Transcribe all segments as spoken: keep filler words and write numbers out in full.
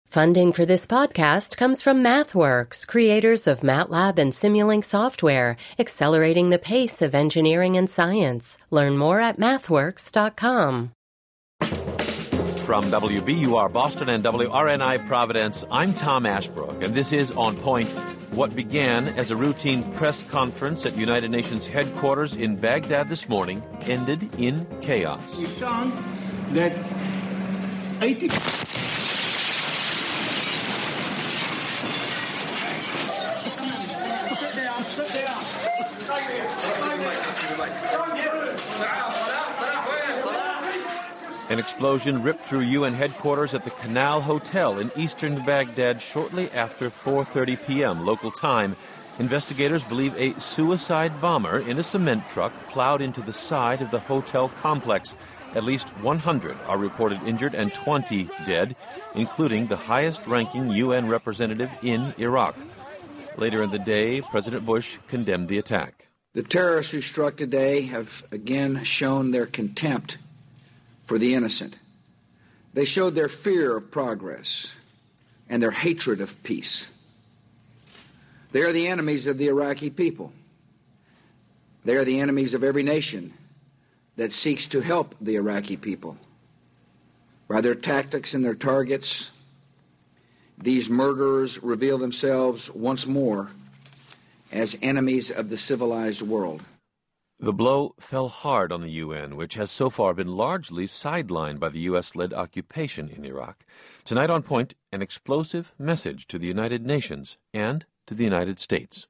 Funding for this podcast comes from MathWorks, creators of MATLAB and Simulink software, accelerating the pace of engineering and science. Learn more at mathworks dot com. From W B U R Boston and W R N I Providence, I'm Tom Ashbrook, and this is On Point. What began as a routine press conference at United Nations headquarters in Baghdad this morning ended in chaos. We found that eighty An explosion ripped through U N headquarters at the Canal Hotel in eastern Baghdad shortly after four thirty p.m. local time. Investigators believe a suicide bomber in a cement truck plowed into the side of the hotel complex. At least one hundred are reported injured and twenty dead, including the highest-ranking U N representative in Iraq. Later in the day, President Bush condemned the attack. The terrorists who struck today have again shown their contempt for the innocent. They showed their fear of progress and their hatred of peace. They are the enemies of the Iraqi people. They are the enemies of every nation that seeks to help the Iraqi people. By their tactics and their targets, these murderers reveal themselves once more as enemies of the civilized world. The blow fell hard on the U N, which has so far been largely sidelined by the U S-led occupation in Iraq. Tonight on Point, an explosive message to the United Nations and to the United States.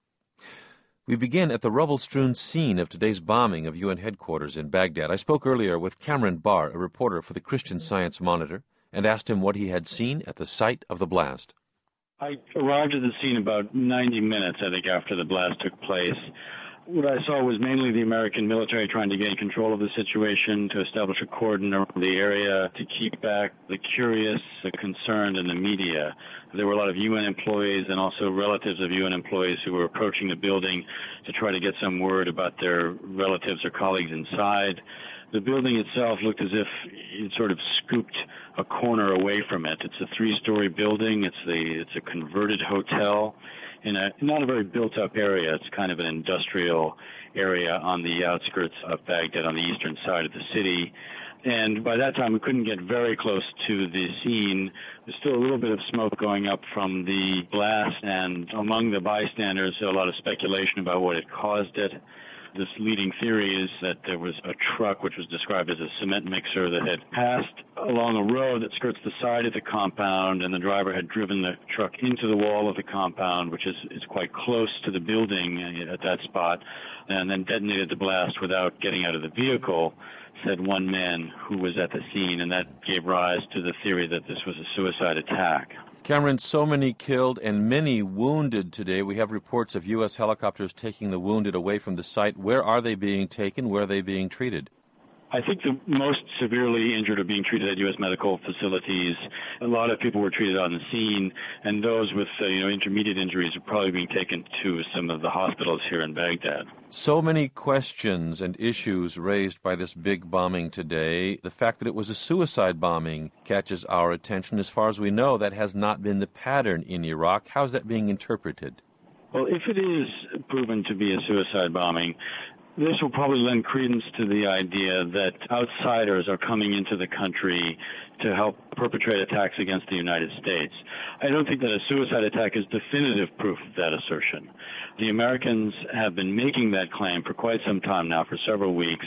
We begin at the rubble-strewn scene of today's bombing of U N headquarters in Baghdad. I spoke earlier with Cameron Barr, a reporter for the Christian Science Monitor, and asked him what he had seen at the site of the blast. I arrived at the scene about ninety minutes, I think, after the blast took place. What I saw was mainly the American military trying to gain control of the situation, to establish a cordon around the area, to keep back the curious, the concerned, and the media. There were a lot of U N employees and also relatives of U N employees who were approaching the building to try to get some word about their relatives or colleagues inside. The building itself looked as if it sort of scooped a corner away from it. It's a three-story building. It's the it's a converted hotel in a not a very built-up area. It's kind of an industrial area on the outskirts of Baghdad on the eastern side of the city. And by that time, we couldn't get very close to the scene. There's still a little bit of smoke going up from the blast, and among the bystanders, a lot of speculation about what had caused it. This leading theory is that there was a truck, which was described as a cement mixer, that had passed along a road that skirts the side of the compound, and the driver had driven the truck into the wall of the compound, which is, is quite close to the building at that spot, and then detonated the blast without getting out of the vehicle, said one man who was at the scene, and that gave rise to the theory that this was a suicide attack. Cameron, so many killed and many wounded today. We have reports of U S helicopters taking the wounded away from the site. Where are they being taken? Where are they being treated? I think the most severely injured are being treated at U S medical facilities. A lot of people were treated on the scene, and those with uh, you know intermediate injuries are probably being taken to some of the hospitals here in Baghdad. So many questions and issues raised by this big bombing today. The fact that it was a suicide bombing catches our attention. As far as we know, that has not been the pattern in Iraq. How is that being interpreted? Well, if it is proven to be a suicide bombing, this will probably lend credence to the idea that outsiders are coming into the country to help perpetrate attacks against the United States. I don't think that a suicide attack is definitive proof of that assertion. The Americans have been making that claim for quite some time now, for several weeks,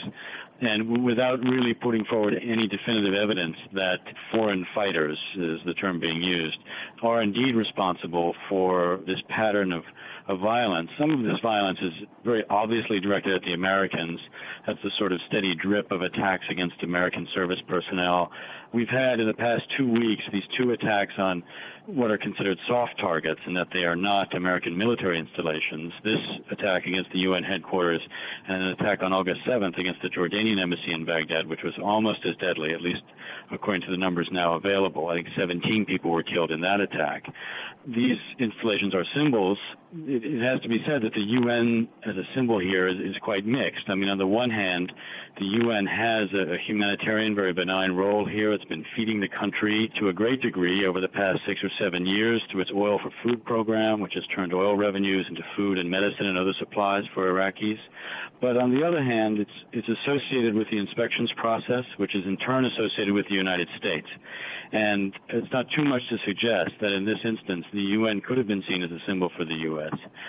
and without really putting forward any definitive evidence that foreign fighters, is the term being used, are indeed responsible for this pattern of, of violence. Some of this violence is very obviously directed at the Americans. That's the sort of steady drip of attacks against American service personnel. We've had in the past two weeks these two attacks on what are considered soft targets, and that they are not American military installations. This attack against the U N headquarters and an attack on August seventh against the Jordanian embassy in Baghdad, which was almost as deadly, at least according to the numbers now available. I think seventeen people were killed in that attack. These installations are symbols. It, it has to be said that the U N as a symbol here is, is quite mixed. I mean, on the one hand, the U N has a, a humanitarian, very benign role here. It's It's been feeding the country to a great degree over the past six or seven years through its Oil for Food program, which has turned oil revenues into food and medicine and other supplies for Iraqis. But on the other hand, it's it's associated with the inspections process, which is in turn associated with the United States. And it's not too much to suggest that in this instance, the U N could have been seen as a symbol for the U S.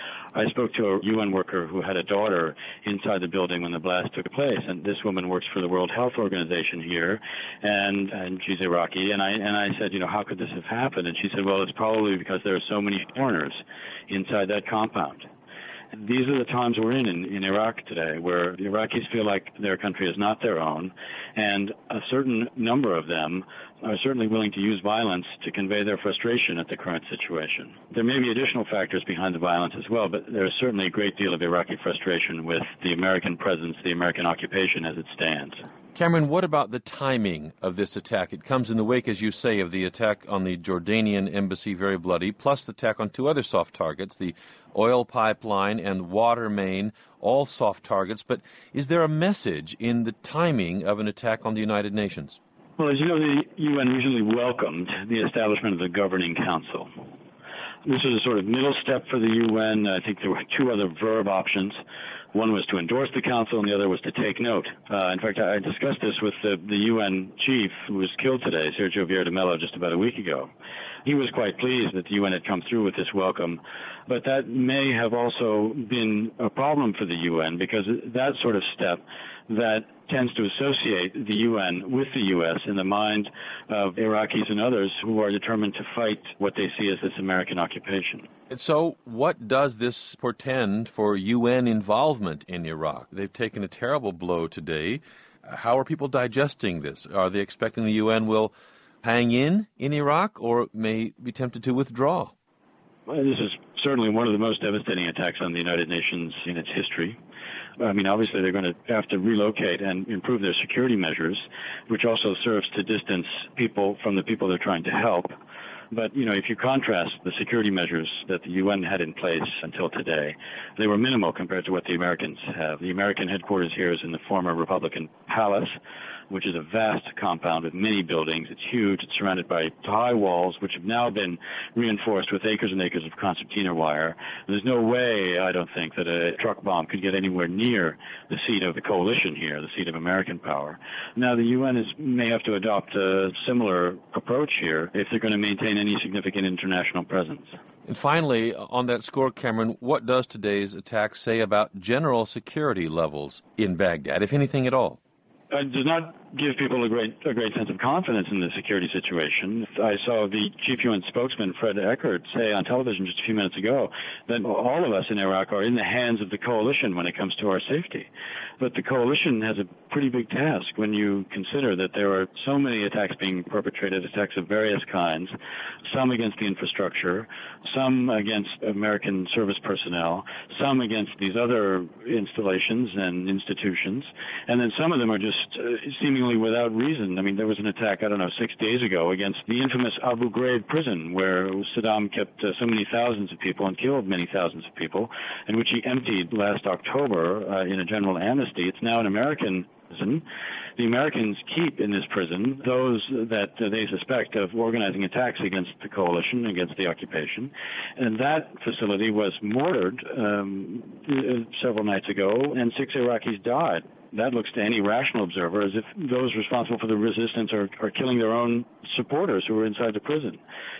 I spoke to a U N worker who had a daughter inside the building when the blast took place, and this woman works for the World Health Organization here, and, and she's Iraqi, and I and I said, you know, how could this have happened? And she said, well, it's probably because there are so many foreigners inside that compound. These are the times we're in, in in Iraq today, where the Iraqis feel like their country is not their own, and a certain number of them are certainly willing to use violence to convey their frustration at the current situation. There may be additional factors behind the violence as well, but there's certainly a great deal of Iraqi frustration with the American presence, the American occupation as it stands. Cameron, what about the timing of this attack? It comes in the wake, as you say, of the attack on the Jordanian embassy, very bloody, plus the attack on two other soft targets, the oil pipeline and water main, all soft targets. But is there a message in the timing of an attack on the United Nations? Well, as you know, the U N usually welcomed the establishment of the Governing Council. This was a sort of middle step for the U N. I think there were two other verb options. One was to endorse the council, and the other was to take note. Uh, in fact, I discussed this with the, the U N chief who was killed today, Sergio Vieira de Mello, just about a week ago. He was quite pleased that the U N had come through with this welcome, but that may have also been a problem for the U N because that sort of step that tends to associate the U N with the U S in the mind of Iraqis and others who are determined to fight what they see as this American occupation. So what does this portend for U N involvement in Iraq? They've taken a terrible blow today. How are people digesting this? Are they expecting the U N will hang in in Iraq or may be tempted to withdraw? Well, this is certainly one of the most devastating attacks on the United Nations in its history. I mean, obviously, they're going to have to relocate and improve their security measures, which also serves to distance people from the people they're trying to help. But, you know, if you contrast the security measures that the U N had in place until today, they were minimal compared to what the Americans have. The American headquarters here is in the former Republican Palace, which is a vast compound with many buildings. It's huge. It's surrounded by high walls, which have now been reinforced with acres and acres of concertina wire. There's no way, I don't think, that a truck bomb could get anywhere near the seat of the coalition here, the seat of American power. Now, the U N is, may have to adopt a similar approach here if they're going to maintain any significant international presence. And finally, on that score, Cameron, what does today's attack say about general security levels in Baghdad, if anything at all? It does not give people a great a great sense of confidence in the security situation. I saw the chief U N spokesman, Fred Eckert, say on television just a few minutes ago that all of us in Iraq are in the hands of the coalition when it comes to our safety. But the coalition has a pretty big task when you consider that there are so many attacks being perpetrated, attacks of various kinds, some against the infrastructure, some against American service personnel, some against these other installations and institutions, and then some of them are just uh, seemingly without reason. I mean, there was an attack, I don't know, six days ago against the infamous Abu Ghraib prison where Saddam kept uh, so many thousands of people and killed many thousands of people, and which he emptied last October uh, in a general amnesty. It's now an American prison. The Americans keep in this prison those that uh, they suspect of organizing attacks against the coalition, against the occupation. And that facility was mortared um, several nights ago, and six Iraqis died. That looks to any rational observer as if those responsible for the resistance are, are killing their own supporters who are inside the prison.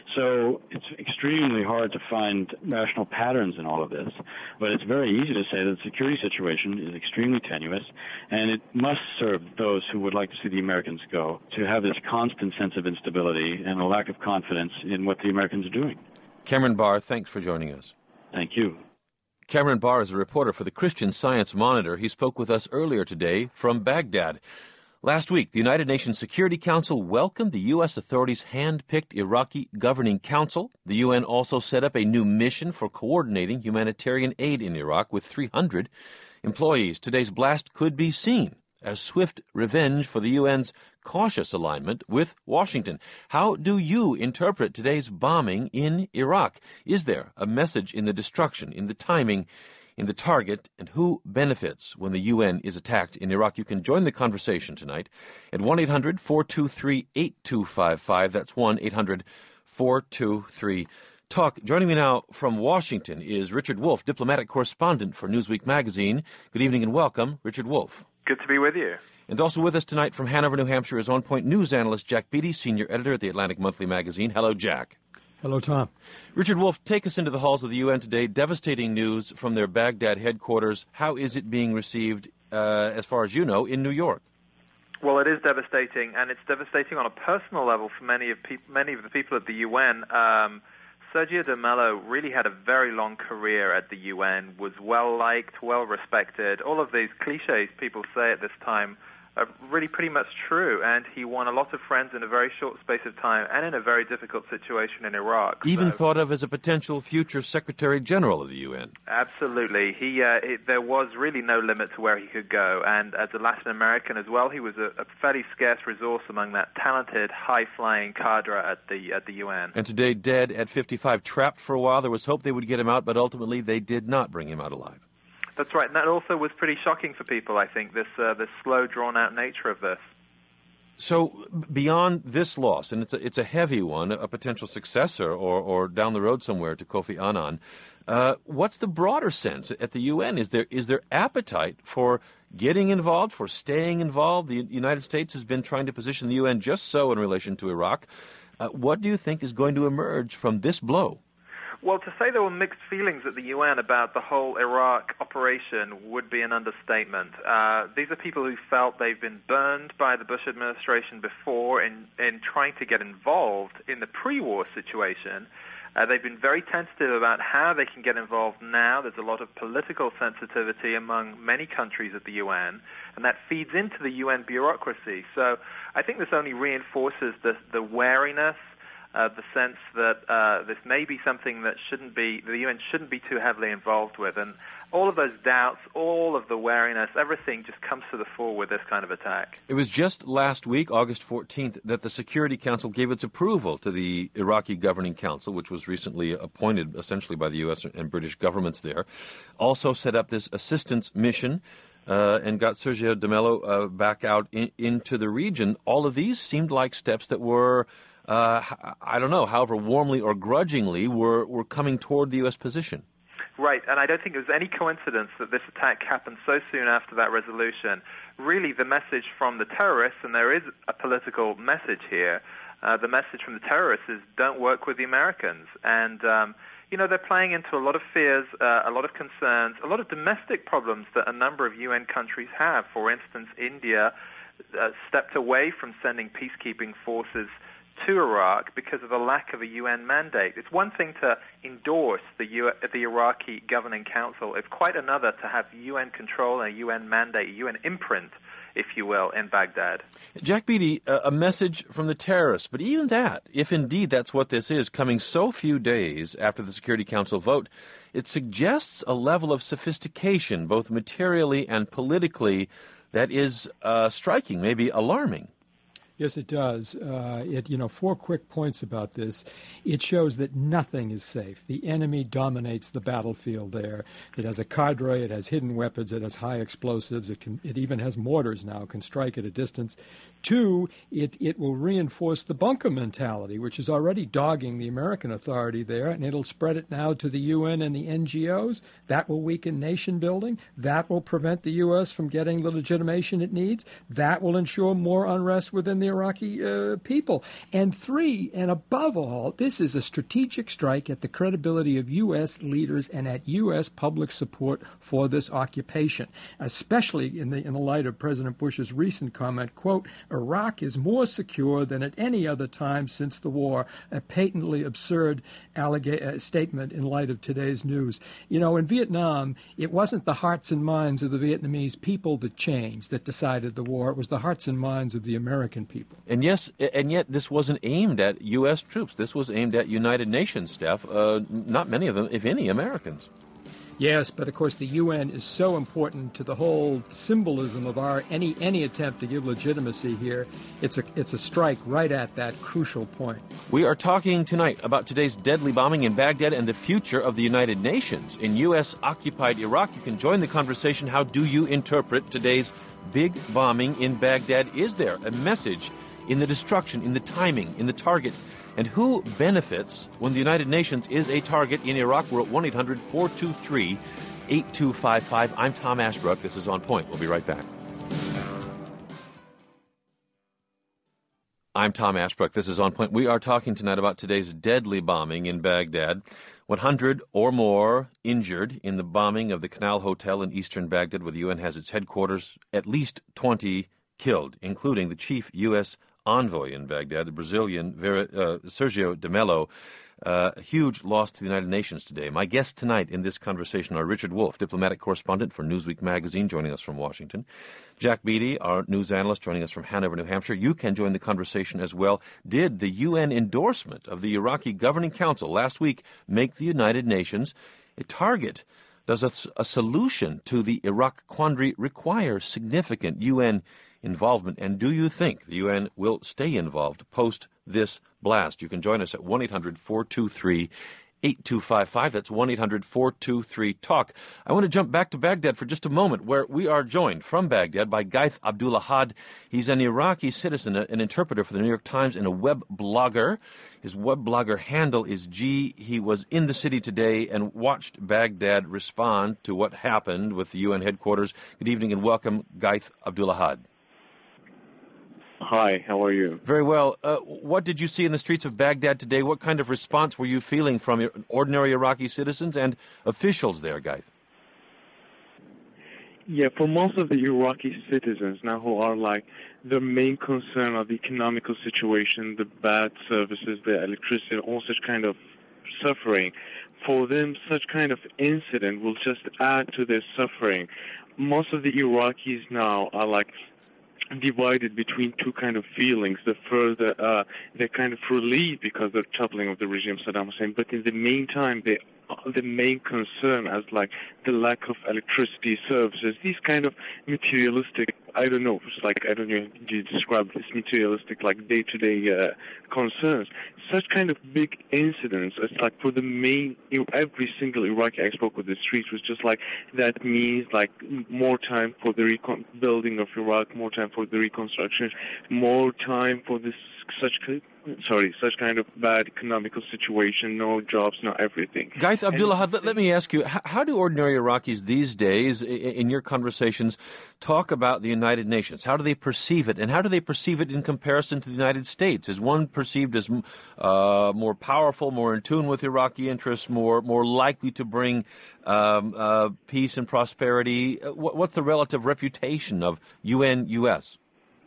So it's extremely hard to find rational patterns in all of this. But it's very easy to say that the security situation is extremely tenuous, and it must serve those who would like to see the Americans go to have this constant sense of instability and a lack of confidence in what the Americans are doing. Cameron Barr, thanks for joining us. Thank you. Cameron Barr is a reporter for the Christian Science Monitor. He spoke with us earlier today from Baghdad. Last week, the United Nations Security Council welcomed the U S authorities' hand-picked Iraqi Governing Council. The U N also set up a new mission for coordinating humanitarian aid in Iraq with three hundred employees. Today's blast could be seen as swift revenge for the U N's cautious alignment with Washington. How do you interpret today's bombing in Iraq? Is there a message in the destruction, in the timing, in the target and who benefits when the U N is attacked in Iraq. You can join the conversation tonight at one eight hundred four two three eight two five five. That's one eight hundred four two three talk. Joining me now from Washington is Richard Wolff, diplomatic correspondent for Newsweek magazine. Good evening and welcome, Richard Wolff. Good to be with you. And also with us tonight from Hanover, New Hampshire is On Point news analyst Jack Beatty, senior editor at the Atlantic Monthly magazine. Hello, Jack. Hello, Tom. Richard Wolff, take us into the halls of the U N today. Devastating news from their Baghdad headquarters. How is it being received, uh, as far as you know, in New York? Well, it is devastating, and it's devastating on a personal level for many of peop- many of the people at the U N. Um, Sergio de Mello really had a very long career at the U N, was well-liked, well-respected. All of these cliches people say at this time are really pretty much true, and he won a lot of friends in a very short space of time and in a very difficult situation in Iraq. Even so, thought of as a potential future Secretary General of the U N. Absolutely. He uh, it, there was really no limit to where he could go, and as a Latin American as well, he was a, a fairly scarce resource among that talented, high-flying cadre at the at the U N. And today, dead at fifty-five, trapped for a while. There was hope they would get him out, but ultimately they did not bring him out alive. That's right, and that also was pretty shocking for people, I think, this uh, this slow, drawn-out nature of this. So beyond this loss, and it's a, it's a heavy one, a potential successor or, or down the road somewhere to Kofi Annan, uh, what's the broader sense at the U N? Is there is there appetite for getting involved, for staying involved? The United States has been trying to position the U N just so in relation to Iraq. Uh, what do you think is going to emerge from this blow? Well, to say there were mixed feelings at the U N about the whole Iraq operation would be an understatement. Uh, these are people who felt they've been burned by the Bush administration before in, in trying to get involved in the pre-war situation. Uh, they've been very tentative about how they can get involved now. There's a lot of political sensitivity among many countries at the U N, and that feeds into the U N bureaucracy. So I think this only reinforces the, the wariness, Uh, the sense that uh, this may be something that shouldn't be, the U N shouldn't be too heavily involved with. And all of those doubts, all of the wariness, everything just comes to the fore with this kind of attack. It was just last week, August fourteenth, that the Security Council gave its approval to the Iraqi Governing Council, which was recently appointed essentially by the U S and British governments there, also set up this assistance mission uh, and got Sergio de Mello uh, back out in, into the region. All of these seemed like steps that were Uh, I don't know, however warmly or grudgingly, we're, we're coming toward the U S position. Right, and I don't think it was any coincidence that this attack happened so soon after that resolution. Really, the message from the terrorists, and there is a political message here, uh, the message from the terrorists is don't work with the Americans. And, um, you know, they're playing into a lot of fears, uh, a lot of concerns, a lot of domestic problems that a number of U N countries have. For instance, India uh, stepped away from sending peacekeeping forces to Iraq because of a lack of a U N mandate. It's one thing to endorse the U- the Iraqi Governing Council. It's quite another to have U N control and a U N mandate, a U N imprint, if you will, in Baghdad. Jack Beatty, uh, a message from the terrorists, but even that, if indeed that's what this is, coming so few days after the Security Council vote, it suggests a level of sophistication, both materially and politically, that is uh, striking, maybe alarming. Yes, it does. Uh, it, you know, four quick points about this. It shows that nothing is safe. The enemy dominates the battlefield there. It has a cadre. It has hidden weapons. It has high explosives. It can. It even has mortars now, can strike at a distance. Two, it, it will reinforce the bunker mentality, which is already dogging the American authority there, and it'll spread it now to the U N and the N G Os. That will weaken nation building. That will prevent the U S from getting the legitimation it needs. That will ensure more unrest within the Iraqi uh, people. And three, and above all, this is a strategic strike at the credibility of U S leaders and at U S public support for this occupation, especially in the in the light of President Bush's recent comment, quote, Iraq is more secure than at any other time since the war, a patently absurd allega- uh, statement in light of today's news. You know, in Vietnam, it wasn't the hearts and minds of the Vietnamese people that changed, that decided the war. It was the hearts and minds of the American people. And yes, and yet this wasn't aimed at U S troops. This was aimed at United Nations staff, uh, not many of them, if any, Americans. Yes, but of course the U N is so important to the whole symbolism of our any any attempt to give legitimacy here. It's a it's a strike right at that crucial point. We are talking tonight about today's deadly bombing in Baghdad and the future of the United Nations in U S-occupied Iraq. You can join the conversation. How do you interpret today's big bombing in Baghdad? Is there a message in the destruction, in the timing, in the target? And who benefits when the United Nations is a target in Iraq? We're at one eight hundred four two three eight two five five. I'm Tom Ashbrook. This is On Point. We'll be right back. I'm Tom Ashbrook. This is On Point. We are talking tonight about today's deadly bombing in Baghdad. one hundred or more injured in the bombing of the Canal Hotel in eastern Baghdad, where the U N has its headquarters. At least twenty killed, including the chief U S envoy in Baghdad, the Brazilian Vera, uh, Sergio de Mello. Uh, a huge loss to the United Nations today. My guests tonight in this conversation are Richard Wolff, diplomatic correspondent for Newsweek magazine, joining us from Washington. Jack Beatty, our news analyst, joining us from Hanover, New Hampshire. You can join the conversation as well. Did the U N endorsement of the Iraqi Governing Council last week make the United Nations a target? Does a, a solution to the Iraq quandary require significant U N involvement? And do you think the U N will stay involved post this blast? You can join us at one eight hundred four two three eight two five five. That's one eight hundred four two three talk. I want to jump back to Baghdad for just a moment, where we are joined from Baghdad by Gaith Abdulahad. He's an Iraqi citizen, an interpreter for the New York Times, and a web blogger. His web blogger handle is G. He was in the city today and watched Baghdad respond to what happened with the U N headquarters. Good evening and welcome, Gaith Abdulahad. Hi, how are you? Very well. Uh, what did you see in the streets of Baghdad today? What kind of response were you feeling from ordinary Iraqi citizens and officials there, Gaith? Yeah, for most of the Iraqi citizens now who are like the main concern of the economical situation, the bad services, the electricity, all such kind of suffering, for them such kind of incident will just add to their suffering. Most of the Iraqis now are like divided between two kind of feelings. The further uh, they're kind of relieved because of the toppling of the regime Saddam Hussein, but in the meantime, they the main concern as like the lack of electricity services, these kind of materialistic, I don't know, it's like, I don't know how you describe this materialistic, like day-to-day uh, concerns. Such kind of big incidents, it's like for the main, every single Iraqi I spoke with the streets was just like, that means like more time for the recon- building of Iraq, more time for the reconstruction, more time for this such sorry, such kind of bad economical situation, no jobs, no everything. Gaith Abdullah, let, let me ask you, how, how do ordinary Iraqis these days, in, in your conversations, talk about the United Nations? How do they perceive it? And how do they perceive it in comparison to the United States? Is one perceived as uh, more powerful, more in tune with Iraqi interests, more more likely to bring um, uh, peace and prosperity? What, what's the relative reputation of U N U S?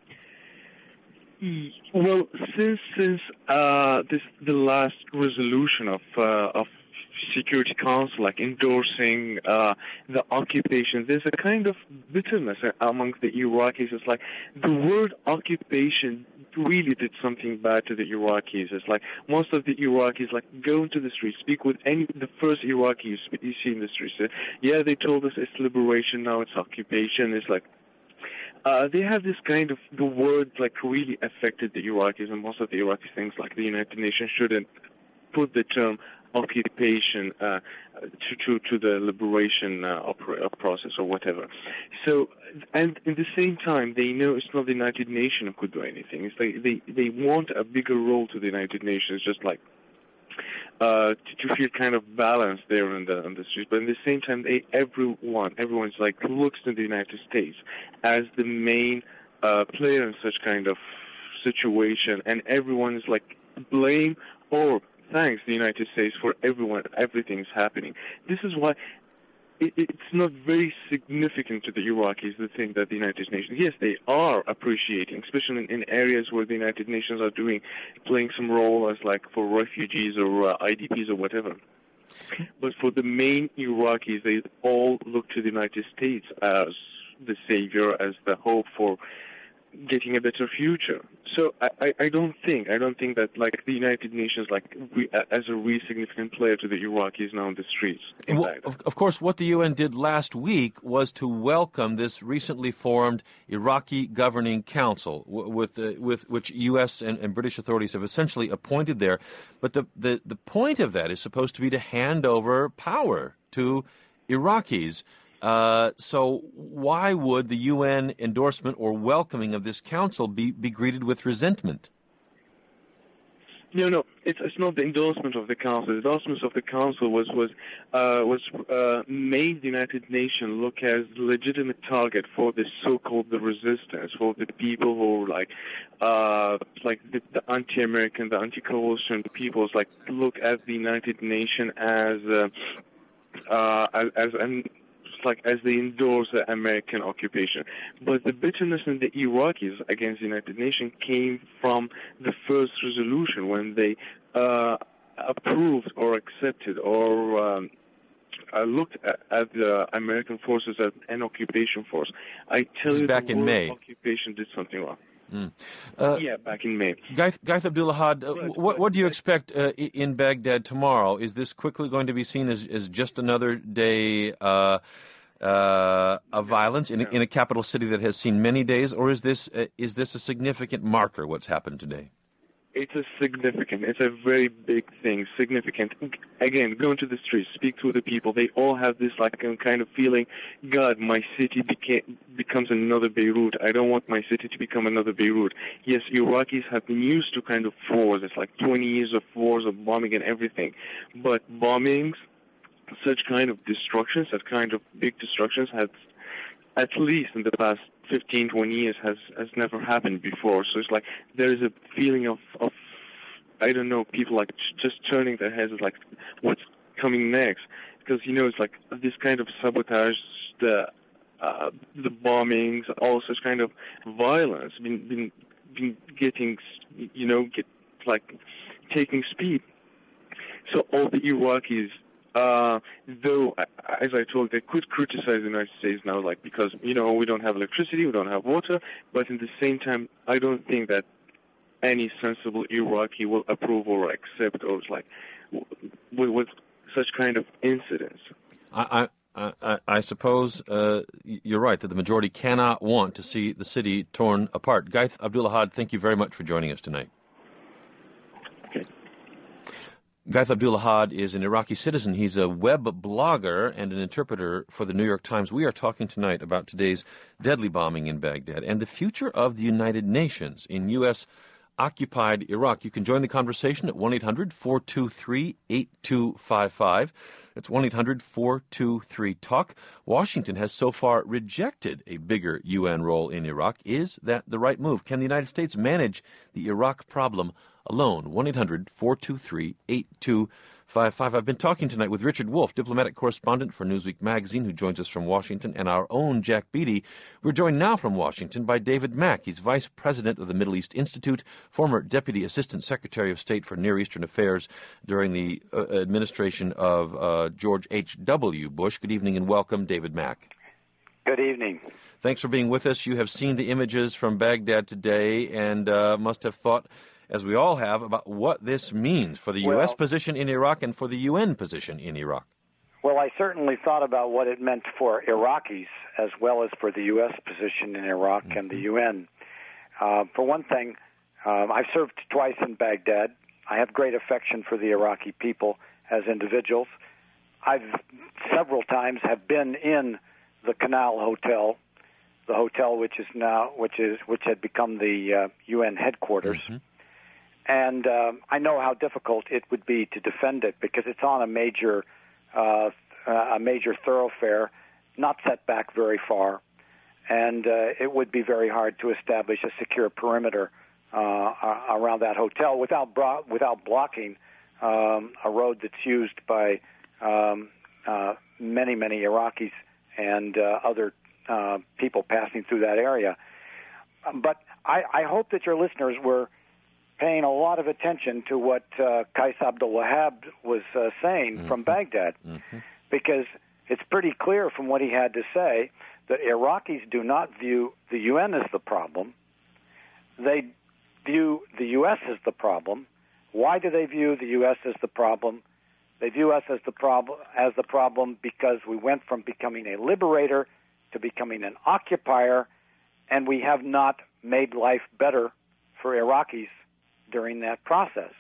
Well, since since uh, this the last resolution of uh, of Security Council, like endorsing uh, the occupation, there's a kind of bitterness among the Iraqis. It's like the word occupation really did something bad to the Iraqis. It's like most of the Iraqis like go into the streets, speak with any the first Iraqi you, speak, you see in the streets. Say, yeah, they told us it's liberation, now it's occupation. It's like. Uh, they have this kind of, the word like really affected the Iraqis, and most of the Iraqi things like the United Nations shouldn't put the term occupation uh, to, to to the liberation uh, opera, process or whatever. So, and at the same time, they know it's not the United Nations who could do anything. It's like they, they want a bigger role to the United Nations, just like Uh, to, to feel kind of balanced there on the on the streets, but at the same time, they, everyone, everyone's like looks to the United States as the main uh, player in such kind of situation, and everyone is like blame or thanks the United States for everyone, everything's happening. This is why it, it's not very significant to the Iraqis to think that the United Nations, yes, they are appreciating, especially in, in areas where the United Nations are doing, playing some role as like for refugees or uh, I D Ps or whatever. But for the main Iraqis, they all look to the United States as the savior, as the hope for getting a better future. So I, I, I don't think I don't think that like the United Nations like we, as a really significant player to the Iraqis now on the streets. Well, of, of course, what the U N did last week was to welcome this recently formed Iraqi Governing Council, with uh, with which U S and, and British authorities have essentially appointed there. But the, the the point of that is supposed to be to hand over power to Iraqis. Uh, so why would the U N endorsement or welcoming of this council be, be greeted with resentment? No, no, it's it's not the endorsement of the council. The endorsement of the council was was uh, was uh, made the United Nations look as legitimate target for the so-called the resistance, for the people who like uh, like the, the anti-American, the anti-coalition peoples, like look at the United Nations as uh, uh, as, as an like as they endorse the American occupation. But the bitterness in the Iraqis against the United Nations came from the first resolution when they uh, approved or accepted or um, uh, looked at, at the American forces as an occupation force. I tell you, back the in word May. Occupation did something wrong. Mm. Uh, yeah, back in May. Gaith, Gaith Abdulahad, uh, right, what, right, what do you right. expect uh, in Baghdad tomorrow? Is this quickly going to be seen as, as just another day uh, uh, of violence in, no. a, in a capital city that has seen many days, or is this uh, is this a significant marker, what's happened today? It's a significant, it's a very big thing, significant. Again, go into the streets, speak to the people. They all have this like kind of feeling, God, my city became, becomes another Beirut. I don't want my city to become another Beirut. Yes, Iraqis have been used to kind of wars. It's like twenty years of wars, of bombing and everything. But bombings, such kind of destruction, such kind of big destructions has, at least in the past fifteen, twenty years, has, has never happened before. So it's like there is a feeling of, of I don't know, people like just turning their heads like, what's coming next? Because, you know, it's like this kind of sabotage, the uh, the bombings, all such kind of violence been, been, been getting, you know, get like taking speed. So all the Iraqis, Uh, though, as I told, they could criticize the United States now, like, because, you know, we don't have electricity, we don't have water, but at the same time, I don't think that any sensible Iraqi will approve or accept or, like, with, with such kind of incidents. I, I, I, I suppose uh, you're right that the majority cannot want to see the city torn apart. Gaith Abdulahad, thank you very much for joining us tonight. Okay. Gaith Abdulahad is an Iraqi citizen. He's a web blogger and an interpreter for the New York Times. We are talking tonight about today's deadly bombing in Baghdad and the future of the United Nations in U S occupied Iraq. You can join the conversation at one eight hundred four two three eight two five five. That's one eight hundred four two three talk. Washington has so far rejected a bigger U N role in Iraq. Is that the right move? Can the United States manage the Iraq problem alone? one eight hundred four two three eight two five five. I've been talking tonight with Richard Wolff, diplomatic correspondent for Newsweek magazine, who joins us from Washington, and our own Jack Beatty. We're joined now from Washington by David Mack. He's vice president of the Middle East Institute, former deputy assistant secretary of state for Near Eastern Affairs during the uh, administration of uh, George H W. Bush. Good evening and welcome, David Mack. Good evening. Thanks for being with us. You have seen the images from Baghdad today and uh, must have thought, as we all have, about what this means for the well, U S position in Iraq and for the U N position in Iraq. Well, I certainly thought about what it meant for Iraqis as well as for the U S position in Iraq mm-hmm. and the U N. Uh, for one thing, um, I've served twice in Baghdad. I have great affection for the Iraqi people as individuals. I've several times have been in the Canal Hotel, the hotel which is now which is which had become the uh, U N headquarters. Mm-hmm. And um, I know how difficult it would be to defend it because it's on a major, uh, a major thoroughfare, not set back very far, and uh, it would be very hard to establish a secure perimeter uh, around that hotel without bro- without blocking um, a road that's used by um, uh, many many Iraqis and uh, other uh, people passing through that area. But I, I hope that your listeners were paying a lot of attention to what uh, Qais Abdulwahab was uh, saying mm-hmm. from Baghdad, mm-hmm. because it's pretty clear from what he had to say that Iraqis do not view the U N as the problem. they view the U S as the problem. Why do they view the U S as the problem? They view us as the problem as the problem because we went from becoming a liberator to becoming an occupier, and we have not made life better for Iraqis during that process.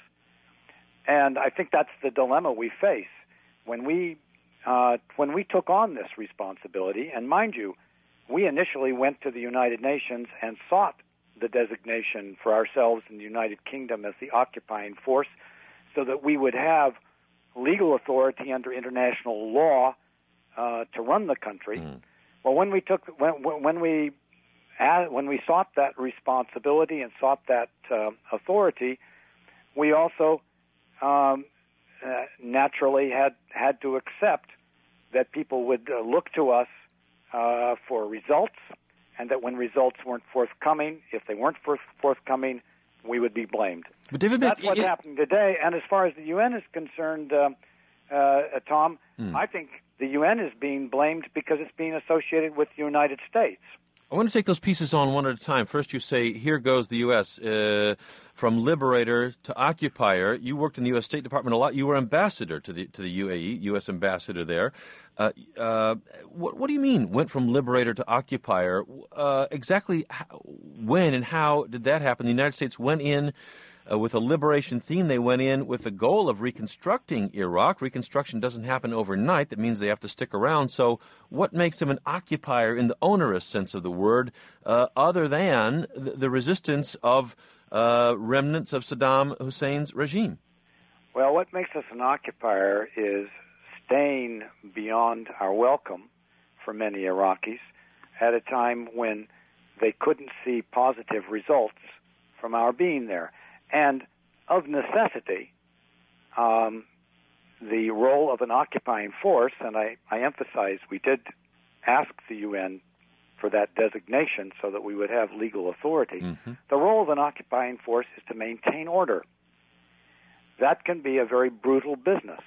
And I think that's the dilemma we face when we uh, when we took on this responsibility. And mind you, we initially went to the United Nations and sought the designation for ourselves in the United Kingdom as the occupying force, so that we would have legal authority under international law uh, to run the country. Mm. Well, when we took when when we when we sought that responsibility and sought that uh, authority, we also um, uh, naturally had had to accept that people would uh, look to us uh, for results, and that when results weren't forthcoming, if they weren't forth- forthcoming, we would be blamed. But David, that's it, what's it, happening today. And as far as the U N is concerned, uh, uh, Tom, mm. I think the U N is being blamed because it's being associated with the United States. I want to take those pieces on one at a time. First, you say, here goes the U S Uh, from liberator to occupier. You worked in the U S State Department a lot. You were ambassador to the to the U A E, U S ambassador there. Uh, uh, what, what do you mean, went from liberator to occupier? Uh, exactly how, when and how did that happen? The United States went in Uh, with a liberation theme. They went in with the goal of reconstructing Iraq. Reconstruction doesn't happen overnight. That means they have to stick around. So what makes them an occupier in the onerous sense of the word, uh, other than the, the resistance of uh, remnants of Saddam Hussein's regime? Well, what makes us an occupier is staying beyond our welcome for many Iraqis at a time when they couldn't see positive results from our being there. And of necessity, um, the role of an occupying force, and I, I emphasize we did ask the U N for that designation so that we would have legal authority. Mm-hmm. The role of an occupying force is to maintain order. That can be a very brutal business.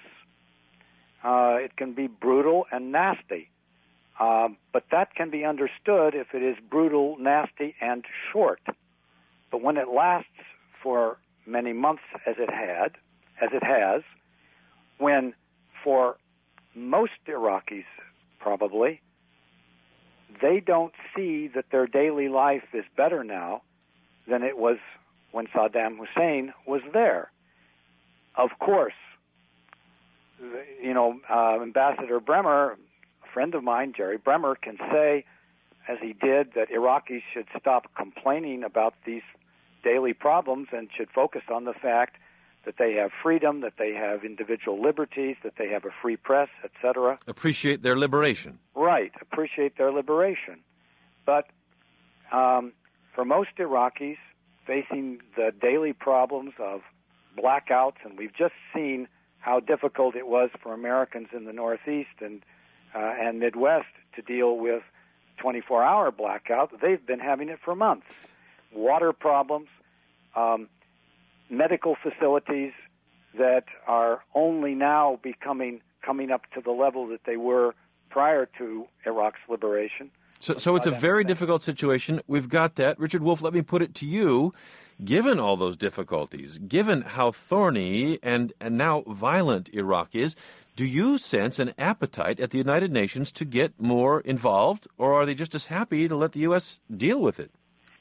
Uh, it can be brutal and nasty. Uh, but that can be understood if it is brutal, nasty, and short. But when it lasts for many months, as it had, as it has, when for most Iraqis probably, they don't see that their daily life is better now than it was when Saddam Hussein was there. Of course, you know, uh, Ambassador Bremer, a friend of mine, Jerry Bremer, can say, as he did, that Iraqis should stop complaining about these daily problems and should focus on the fact that they have freedom, that they have individual liberties, that they have a free press, et cetera. Appreciate their liberation. Right, appreciate their liberation. But um, for most Iraqis facing the daily problems of blackouts, and we've just seen how difficult it was for Americans in the Northeast and uh, and Midwest to deal with twenty-four hour blackout, they've been having it for months. Water problems, um, medical facilities that are only now becoming coming up to the level that they were prior to Iraq's liberation. So, so it's a very difficult situation. We've got that. Richard Wolff, let me put it to you. Given all those difficulties, given how thorny and, and now violent Iraq is, do you sense an appetite at the United Nations to get more involved, or are they just as happy to let the U S deal with it?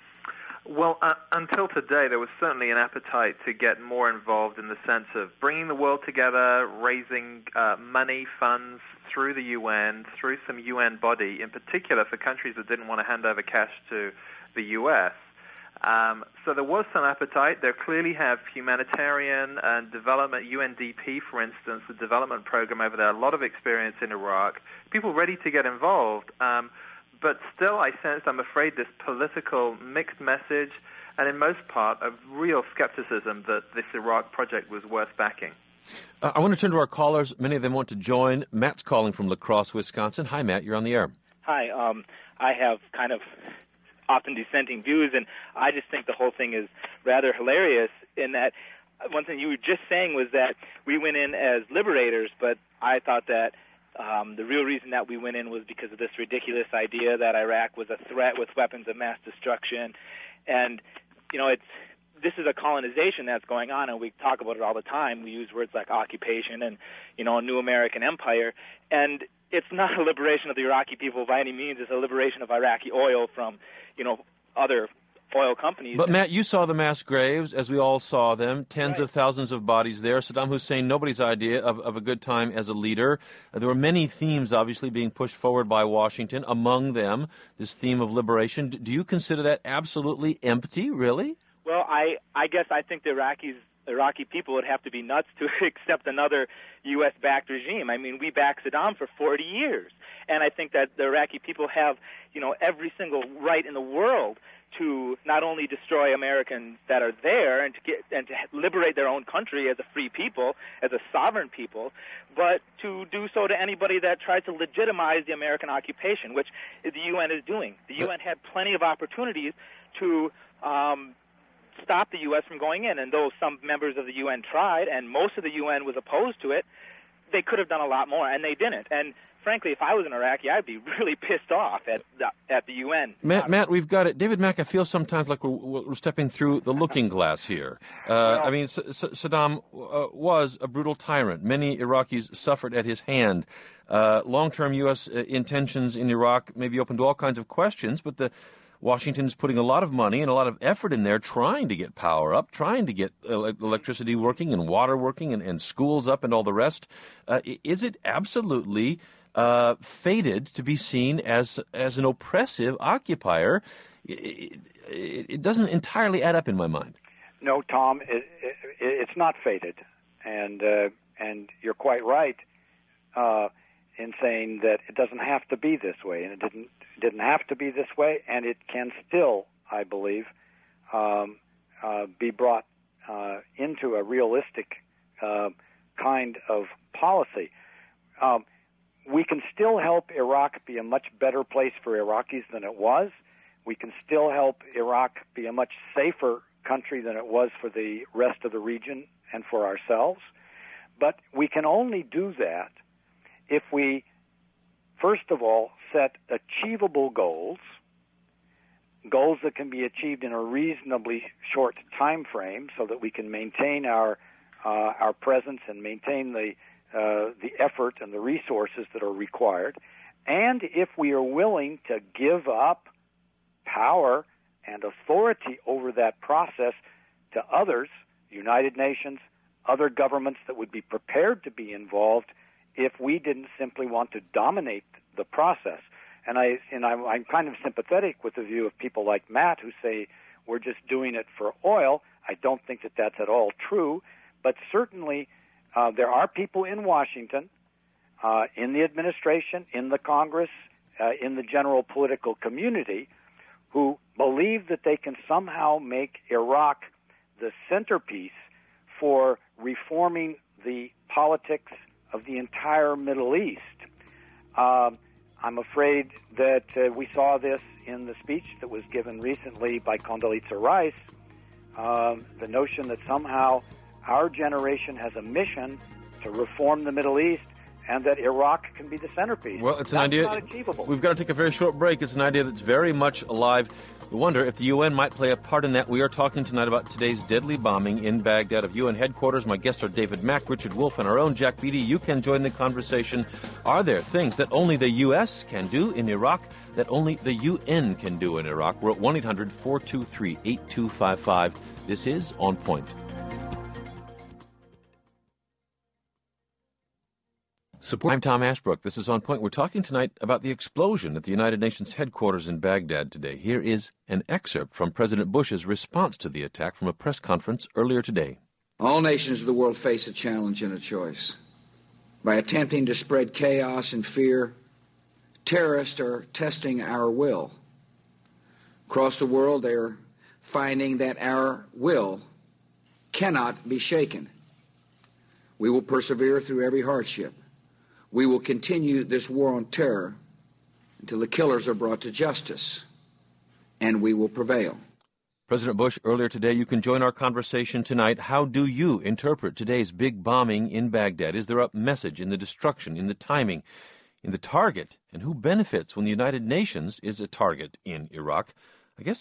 Well, uh, until today, there was certainly an appetite to get more involved in the sense of bringing the world together, raising uh, money, funds through the U N, through some U N body, in particular for countries that didn't want to hand over cash to the U S. Um, so there was some appetite. They clearly have humanitarian and development, U N D P, for instance, the development program over there, a lot of experience in Iraq, people ready to get involved. Um, But still, I sense, I'm afraid, this political mixed message, and in most part, a real skepticism that this Iraq project was worth backing. Uh, I want to turn to our callers. Many of them want to join. Matt's calling from La Crosse, Wisconsin. Hi, Matt. You're on the air. Hi. Um, I have kind of often dissenting views, and I just think the whole thing is rather hilarious in that one thing you were just saying was that we went in as liberators, but I thought that Um, the real reason that we went in was because of this ridiculous idea that Iraq was a threat with weapons of mass destruction. And you know, it's this is a colonization that's going on, and we talk about it all the time. We use words like occupation and, you know, a new American empire. And it's not a liberation of the Iraqi people by any means. It's a liberation of Iraqi oil from, you know, other oil companies. But, Matt, you saw the mass graves, as we all saw them, tens right. of thousands of bodies there. Saddam Hussein, nobody's idea of, of a good time as a leader. Uh, there were many themes, obviously, being pushed forward by Washington, among them this theme of liberation. D- do you consider that absolutely empty, really? Well, I, I guess I think the Iraqis, Iraqi people would have to be nuts to accept another U S-backed regime. I mean, we backed Saddam for forty years, and I think that the Iraqi people have, you know, every single right in the world to not only destroy Americans that are there and to get and to liberate their own country as a free people, as a sovereign people, but to do so to anybody that tries to legitimize the American occupation, which the U N is doing. The U N had plenty of opportunities to um, stop the U S from going in, and though some members of the U N tried, and most of the U N was opposed to it, they could have done a lot more, and they didn't. And frankly, if I was an Iraqi, I'd be really pissed off at the, at the U N. Matt, Matt, we've got it. David Mack, I feel sometimes like we're, we're stepping through the looking glass here. Uh, I mean, S- S- Saddam uh, was a brutal tyrant. Many Iraqis suffered at his hand. Uh, long-term U S intentions in Iraq may be open to all kinds of questions, but the Washington's putting a lot of money and a lot of effort in there trying to get power up, trying to get electricity working and water working and, and schools up and all the rest. Uh, is it absolutely uh, fated to be seen as as an oppressive occupier? It, it, it doesn't entirely add up in my mind. No, Tom, it, it, it's not fated, and uh, and you're quite right uh, in saying that it doesn't have to be this way, and it didn't. didn't have to be this way, and it can still, I believe, um, uh, be brought uh, into a realistic uh, kind of policy. Um, we can still help Iraq be a much better place for Iraqis than it was. We can still help Iraq be a much safer country than it was for the rest of the region and for ourselves. But we can only do that if we, first of all, set achievable goals, goals that can be achieved in a reasonably short time frame so that we can maintain our uh, our presence and maintain the uh, the effort and the resources that are required. And if we are willing to give up power and authority over that process to others, United Nations, other governments that would be prepared to be involved if we didn't simply want to dominate the process. And I and I'm, I'm kind of sympathetic with the view of people like Matt who say we're just doing it for oil. I don't think that that's at all true, but certainly uh, there are people in Washington, uh, in the administration, in the Congress, uh, in the general political community who believe that they can somehow make Iraq the centerpiece for reforming the politics of the entire Middle East. Um, I'm afraid that uh, we saw this in the speech that was given recently by Condoleezza Rice, um, the notion that somehow our generation has a mission to reform the Middle East and that Iraq can be the centerpiece. Well, it's an that's idea. Not achievable. We've got to take a very short break. It's an idea that's very much alive. We wonder if the U N might play a part in that. We are talking tonight about today's deadly bombing in Baghdad of U N headquarters. My guests are David Mack, Richard Wolff, and our own Jack Beatty. You can join the conversation. Are there things that only the U S can do in Iraq that only the U N can do in Iraq? We're at one eight hundred four two three eight two five five. This is On Point. Support. I'm Tom Ashbrook. This is On Point. We're talking tonight about the explosion at the United Nations headquarters in Baghdad today. Here is an excerpt from President Bush's response to the attack from a press conference earlier today. All nations of the world face a challenge and a choice. By attempting to spread chaos and fear, terrorists are testing our will. Across the world, they are finding that our will cannot be shaken. We will persevere through every hardship. We will continue this war on terror until the killers are brought to justice, and we will prevail. President Bush, earlier today, you can join our conversation tonight. How do you interpret today's big bombing in Baghdad? Is there a message in the destruction, in the timing, in the target? And who benefits when the United Nations is a target in Iraq? I guess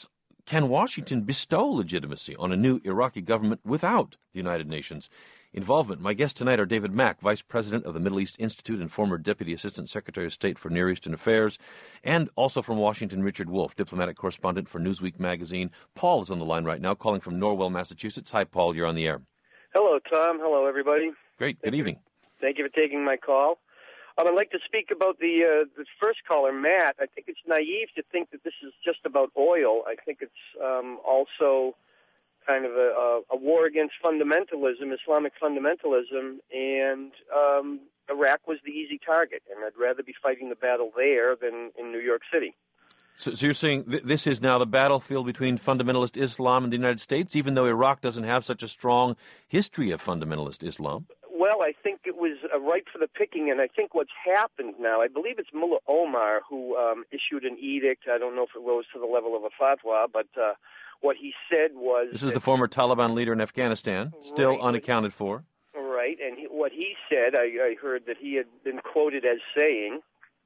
Can Washington bestow legitimacy on a new Iraqi government without the United Nations involvement? My guests tonight are David Mack, Vice President of the Middle East Institute and former Deputy Assistant Secretary of State for Near Eastern Affairs, and also from Washington, Richard Wolff, diplomatic correspondent for Newsweek magazine. Paul is on the line right now, calling from Norwell, Massachusetts. Hi, Paul. You're on the air. Hello, Tom. Hello, everybody. Great. Good Thank evening. You. Thank you for taking my call. Um, I'd like to speak about the uh, the first caller, Matt. I think it's naive to think that this is just about oil. I think it's um, also kind of a, a, a war against fundamentalism, Islamic fundamentalism, and um, Iraq was the easy target, and I'd rather be fighting the battle there than in New York City. So, so you're saying th- this is now the battlefield between fundamentalist Islam and the United States, even though Iraq doesn't have such a strong history of fundamentalist Islam? Well, I think it was uh, ripe for the picking, and I think what's happened now, I believe it's Mullah Omar who um, issued an edict. I don't know if it rose to the level of a fatwa, but uh, what he said was... This is the former Taliban leader in Afghanistan, still right, unaccounted for. Right, and he, what he said, I, I heard that he had been quoted as saying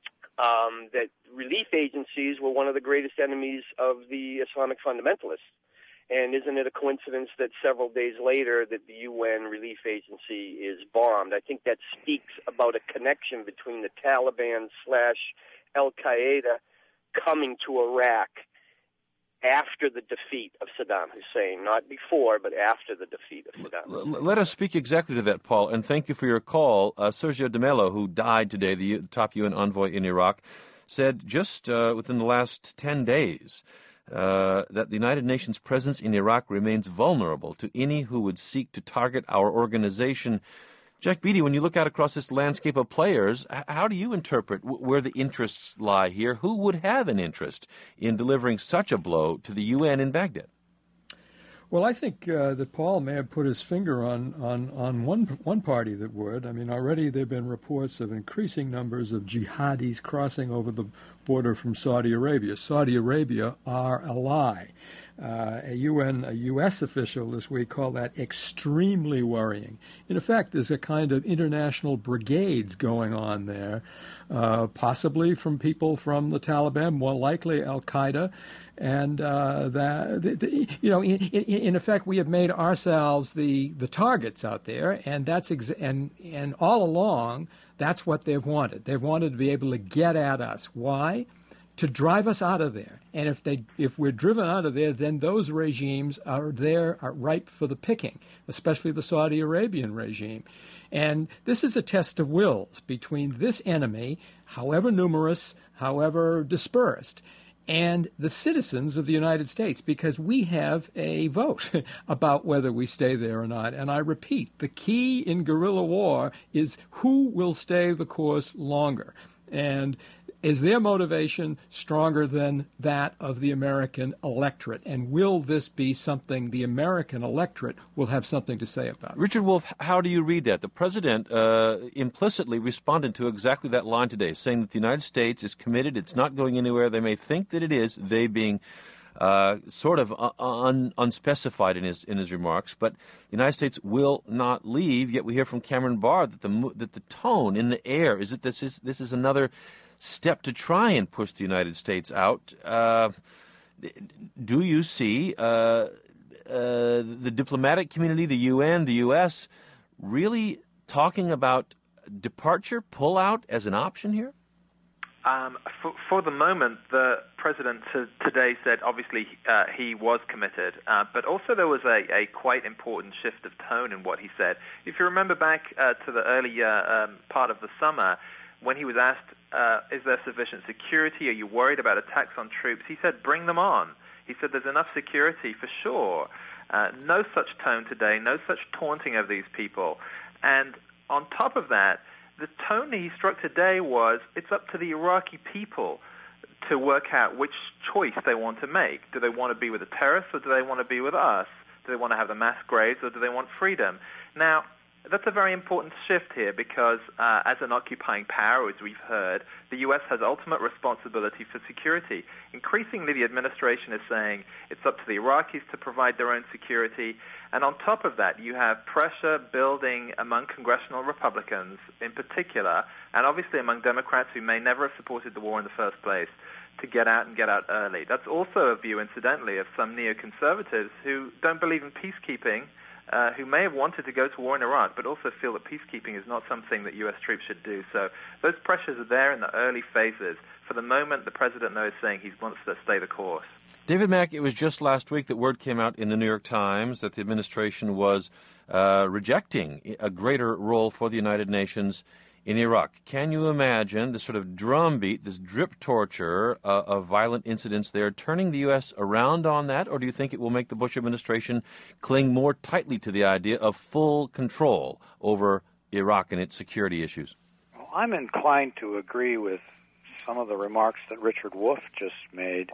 um, that relief agencies were one of the greatest enemies of the Islamic fundamentalists. And isn't it a coincidence that several days later that the U N relief agency is bombed? I think that speaks about a connection between the Taliban slash Al-Qaeda coming to Iraq after the defeat of Saddam Hussein, not before, but after the defeat of Saddam Hussein. Let us speak exactly to that, Paul, and thank you for your call. Uh, Sergio de Mello, who died today, the top U N envoy in Iraq, said just uh, within the last ten days Uh, that the United Nations presence in Iraq remains vulnerable to any who would seek to target our organization. Jack Beatty, when you look out across this landscape of players, h- how do you interpret w- where the interests lie here? Who would have an interest in delivering such a blow to the U N in Baghdad? Well, I think uh, that Paul may have put his finger on, on, on one one party that would. I mean, already there have been reports of increasing numbers of jihadis crossing over the border from Saudi Arabia. Saudi Arabia are ally. Uh, a U N, a U S official this week called that extremely worrying. In effect, there's a kind of international brigades going on there, uh, possibly from people from the Taliban, more likely Al-Qaeda. And uh, that the, the, you know, in, in, in effect, we have made ourselves the, the targets out there, and that's ex- and and all along, that's what they've wanted. They've wanted to be able to get at us. Why? To drive us out of there. And if they if we're driven out of there, then those regimes are there, are ripe for the picking, especially the Saudi Arabian regime. And this is a test of wills between this enemy, however numerous, however dispersed, and the citizens of the United States, because we have a vote about whether we stay there or not. And I repeat, the key in guerrilla war is who will stay the course longer. And is their motivation stronger than that of the American electorate? And will this be something the American electorate will have something to say about? Richard Wolff, how do you read that? The president uh, implicitly responded to exactly that line today, saying that the United States is committed, it's not going anywhere. They may think that it is, they being uh, sort of un- unspecified in his in his remarks, but the United States will not leave. Yet we hear from Cameron Barr that the that the tone in the air is that this is this is another step to try and push the United States out. Uh, do you see uh, uh, the diplomatic community, the U N, the U S, really talking about departure, pullout as an option here? Um, for, for the moment, the president t- today said obviously uh, he was committed, uh, but also there was a, a quite important shift of tone in what he said. If you remember back uh, to the earlier um, part of the summer, when he was asked, uh, is there sufficient security? Are you worried about attacks on troops? He said, bring them on. He said, there's enough security for sure. Uh, no such tone today, no such taunting of these people. And on top of that, the tone he struck today was, it's up to the Iraqi people to work out which choice they want to make. Do they want to be with the terrorists or do they want to be with us? Do they want to have the mass graves or do they want freedom? Now, that's a very important shift here because uh, as an occupying power, as we've heard, the U S has ultimate responsibility for security. Increasingly, the administration is saying it's up to the Iraqis to provide their own security. And on top of that, you have pressure building among congressional Republicans in particular, and obviously among Democrats who may never have supported the war in the first place, to get out and get out early. That's also a view, incidentally, of some neoconservatives who don't believe in peacekeeping, uh, who may have wanted to go to war in Iraq, but also feel that peacekeeping is not something that U S troops should do. So those pressures are there in the early phases. For the moment, the president now is saying he wants to stay the course. David Mack, it was just last week that word came out in the New York Times that the administration was uh, rejecting a greater role for the United Nations in Iraq. Can you imagine the sort of drumbeat, this drip torture uh, of violent incidents there, turning the U S around on that, or do you think it will make the Bush administration cling more tightly to the idea of full control over Iraq and its security issues? Well, I'm inclined to agree with some of the remarks that Richard Wolff just made,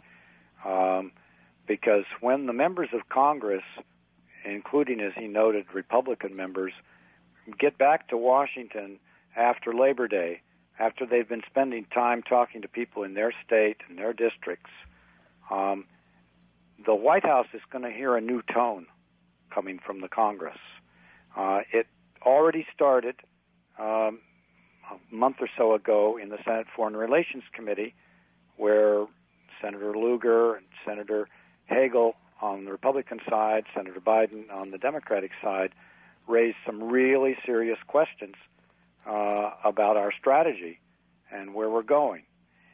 um, because when the members of Congress, including, as he noted, Republican members, get back to Washington after Labor Day, after they've been spending time talking to people in their state and their districts, um, the White House is going to hear a new tone coming from the Congress. Uh, it already started um, a month or so ago in the Senate Foreign Relations Committee, where Senator Lugar and Senator Hagel on the Republican side, Senator Biden on the Democratic side, raised some really serious questions Uh, about our strategy and where we're going.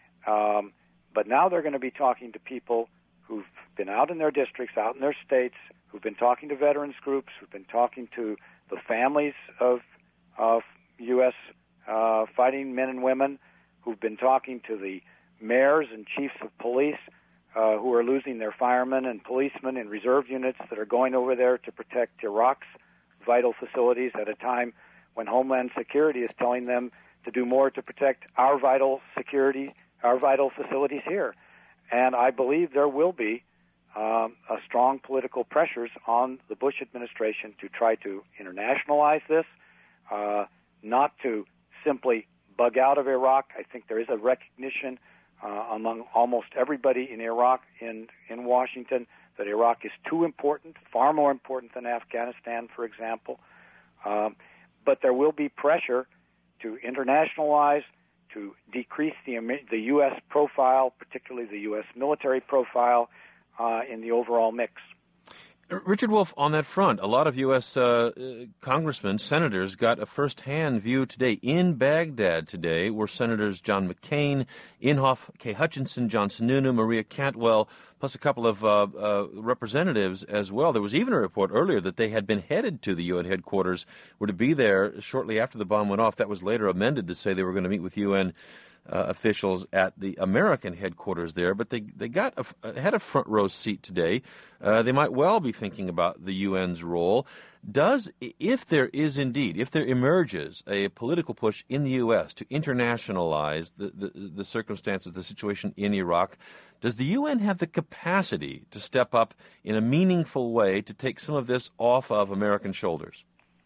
Um, but now they're going to be talking to people who've been out in their districts, out in their states, who've been talking to veterans groups, who've been talking to the families of, of U S uh, fighting men and women, who've been talking to the mayors and chiefs of police uh, who are losing their firemen and policemen and reserve units that are going over there to protect Iraq's vital facilities at a time when Homeland Security is telling them to do more to protect our vital security, our vital facilities here. And I believe there will be um, a strong political pressures on the Bush administration to try to internationalize this, uh, not to simply bug out of Iraq. I think there is a recognition uh, among almost everybody in Iraq, in, in Washington, that Iraq is too important, far more important than Afghanistan, for example. Um, But there will be pressure to internationalize, to decrease the the U S profile, particularly the U S military profile, uh, in the overall mix. Richard Wolff, on that front, a lot of U S uh, congressmen, senators, got a first-hand view today. In Baghdad today were Senators John McCain, Inhofe, Kay Hutchinson, John Sununu, Maria Cantwell, plus a couple of uh, uh, representatives as well. There was even a report earlier that they had been headed to the U N headquarters, were to be there shortly after the bomb went off. That was later amended to say they were going to meet with U N Uh, officials at the American headquarters there, but they they got a, had a front row seat today. Uh, they might well be thinking about the U N's role. Does, if there is indeed, if there emerges a political push in the U S to internationalize the, the, the circumstances, the situation in Iraq, does the U N have the capacity to step up in a meaningful way to take some of this off of American shoulders?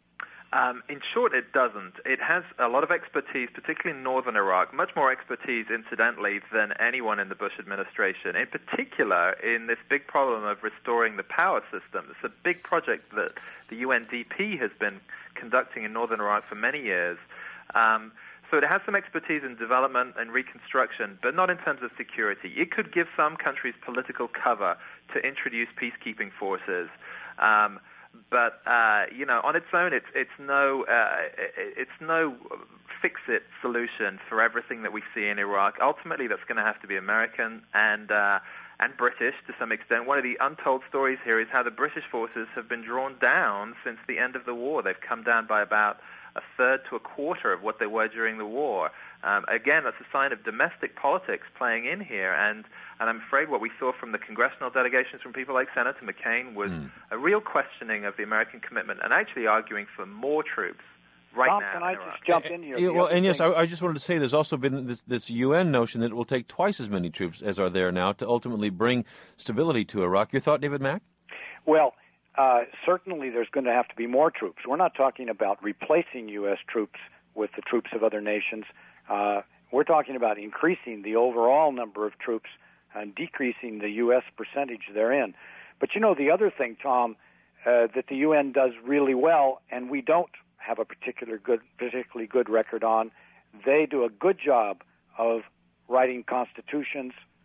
Um, in short, it doesn't. It has a lot of expertise, particularly in northern Iraq, much more expertise, incidentally, than anyone in the Bush administration, in particular in this big problem of restoring the power system. It's a big project that the U N D P has been conducting in northern Iraq for many years. Um, so it has some expertise in development and reconstruction, but not in terms of security. It could give some countries political cover to introduce peacekeeping forces. Um, But uh, you know, on its own, it's it's no uh, it's no fix-it solution for everything that we see in Iraq. Ultimately, that's going to have to be American and uh, and British to some extent. One of the untold stories here is how the British forces have been drawn down since the end of the war. They've come down by about a third to a quarter of what they were during the war. Um, again, that's a sign of domestic politics playing in here, and, and I'm afraid what we saw from the congressional delegations from people like Senator McCain was mm. a real questioning of the American commitment and actually arguing for more troops right Tom, now. can I in just jump in here? Yeah, well, and yes, I, I just wanted to say there's also been this, this U N notion that it will take twice as many troops as are there now to ultimately bring stability to Iraq. Your thought, David Mack? Well, uh, certainly there's going to have to be more troops. We're not talking about replacing U S troops with the troops of other nations. Uh, we're talking about increasing the overall number of troops and decreasing the U S percentage therein. But, you know, the other thing, Tom, uh, that the U N does really well, and we don't have a particular good, particularly good record on, they do a good job of writing constitutions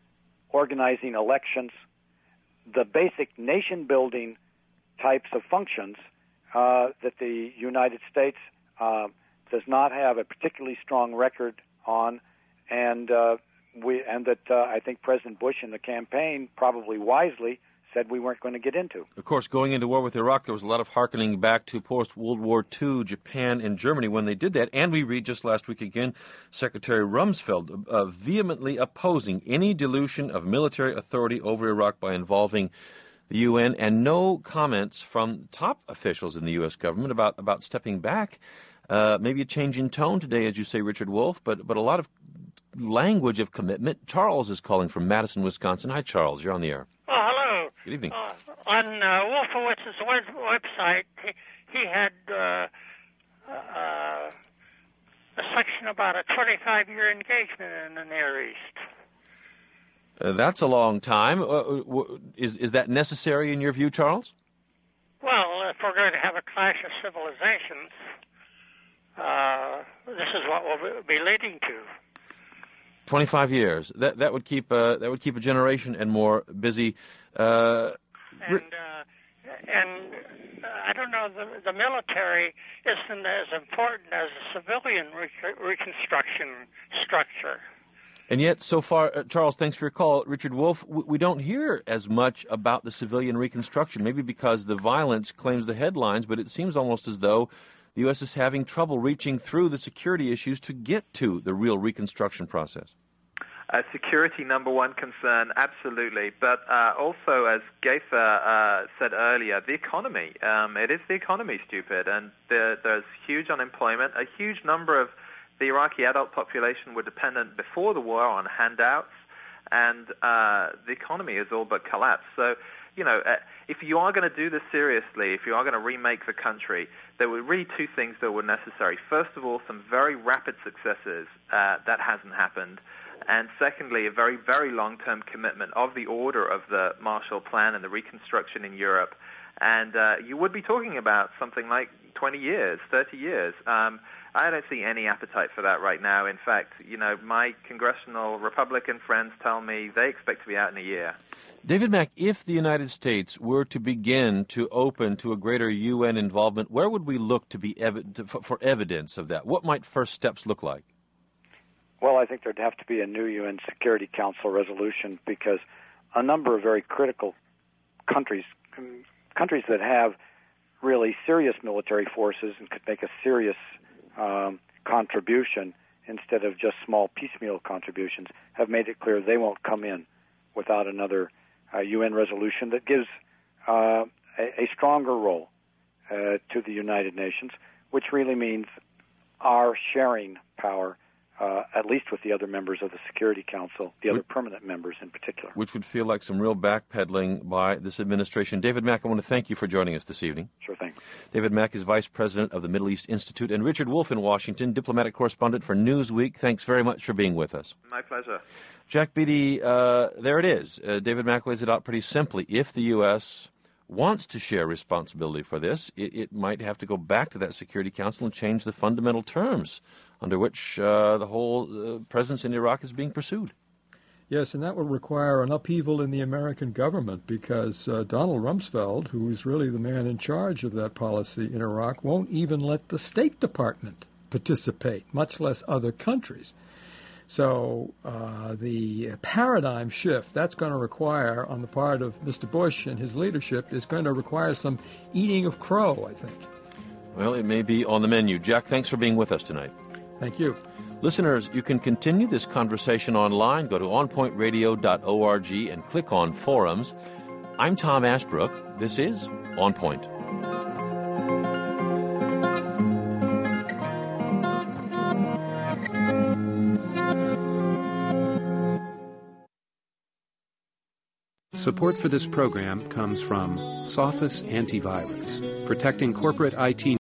organizing elections, the basic nation-building types of functions uh, that the United States uh, does not have a particularly strong record on, and uh, we and that uh, I think President Bush in the campaign probably wisely said we weren't going to get into. Of course, going into war with Iraq, there was a lot of hearkening back to post-World War Two Japan and Germany when they did that. And we read just last week again, Secretary Rumsfeld uh, vehemently opposing any dilution of military authority over Iraq by involving the U N, and no comments from top officials in the U S government about, about stepping back. Uh, maybe a change in tone today, as you say, Richard Wolff, but, but a lot of language of commitment. Charles is calling from Madison, Wisconsin. Hi, Charles. You're on the air. Oh, hello. Good evening. Uh, on uh, Wolfowitz's web- website, he, he had uh, uh, a section about a twenty-five year engagement in the Near East. Uh, that's a long time. Uh, w- is is that necessary in your view, Charles? Well, if we're going to have a clash of civilizations, uh, this is what we'll be leading to. Twenty-five years. That that would keep uh, that would keep a generation and more busy. Uh, and uh, and uh, I don't know. The the military isn't as important as a civilian re- reconstruction structure. And yet, so far, uh, Charles, thanks for your call. Richard Wolff, we, we don't hear as much about the civilian reconstruction, maybe because the violence claims the headlines, but it seems almost as though the U S is having trouble reaching through the security issues to get to the real reconstruction process. Uh, security, number one concern, absolutely. But uh, also, as Gaither uh, said earlier, the economy. Um, it is the economy, stupid. And there, there's huge unemployment. A huge number of the Iraqi adult population were dependent before the war on handouts, and uh, the economy has all but collapsed. So, you know, uh, if you are going to do this seriously, if you are going to remake the country, there were really two things that were necessary. First of all, some very rapid successes. Uh, that hasn't happened. And secondly, a very, very long-term commitment of the order of the Marshall Plan and the reconstruction in Europe. And uh, you would be talking about something like twenty years, thirty years. Um, I don't see any appetite for that right now. In fact, you know, my congressional Republican friends tell me they expect to be out in a year. David Mack, if the United States were to begin to open to a greater U N involvement, where would we look to be ev- to, for evidence of that? What might first steps look like? Well, I think there'd have to be a new U N Security Council resolution because a number of very critical countries, countries that have really serious military forces and could make a serious um, contribution instead of just small piecemeal contributions, have made it clear they won't come in without another uh, U N resolution that gives uh, a, a stronger role uh, to the United Nations, which really means our sharing power Uh, at least with the other members of the Security Council, the other permanent members in particular. Which would feel like some real backpedaling by this administration. David Mack, I want to thank you for joining us this evening. Sure thing. David Mack is Vice President of the Middle East Institute, and Richard Wolff in Washington, diplomatic correspondent for Newsweek. Thanks very much for being with us. My pleasure. Jack Beatty, uh, there it is. Uh, David Mack lays it out pretty simply. If the U S wants to share responsibility for this, it, it might have to go back to that Security Council and change the fundamental terms under which uh, the whole uh, presence in Iraq is being pursued. Yes, and that would require an upheaval in the American government because uh, Donald Rumsfeld, who is really the man in charge of that policy in Iraq, won't even let the State Department participate, much less other countries. So uh, the paradigm shift that's going to require on the part of Mister Bush and his leadership is going to require some eating of crow, I think. Well, it may be on the menu. Jack, thanks for being with us tonight. Thank you. Listeners, you can continue this conversation online. Go to on point radio dot org and click on Forums. I'm Tom Ashbrook. This is On Point. Support for this program comes from Sophos Antivirus, protecting corporate I T